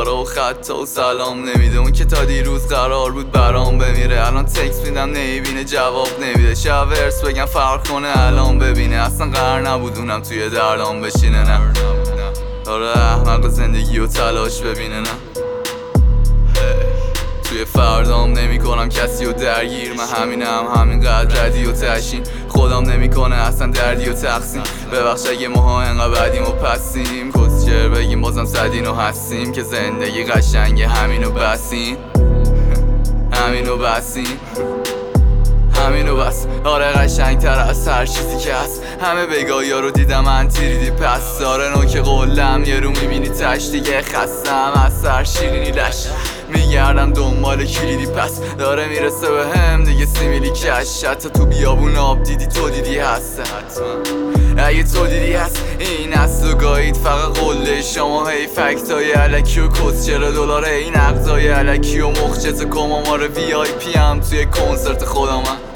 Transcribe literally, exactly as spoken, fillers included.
ستاره و خط و سلام نمیده. اون که تا دیروز قرار بود برام بمیره الان تکس میدم نمیبینه جواب نمیده. شب ورس بگم فرق کنه الان ببینه اصلا قرار نبود اونم توی دردام بشینه. نه داره احمق زندگی و تلاش ببینه. نه توی فردام نمی کنم کسی و درگیر من همینم همینقدر ردی و تشین خودم نمی کنه اصلا دردی و تقسیم. ببخش اگه ماها انقدر بدیم و پسیم کسچر بگیم بازم صدین و هستیم که زندگی قشنگه همینو بسین همینو بسین همینو بس. آره قشنگ تر از هر چیزی که هست. همه بگاهی ها رو دیدم من تیریدی پس. آره نوک قلم یه رو میبینی تش دیگه خستم از سر شیرینی لش میگردم دنبال کلیدی پس. داره میرسه به هم دیگه سیمیلی کش. حتی تو بیابون آب دیدی تو دیدی هست حتما اگه تو دیدی هست این است و گاهید فقط قله شما هی فکتای علکی و کس چرا دلاره این عقدای علکی و مخجز کمامار وی آی پی هم توی کنسرت خودم من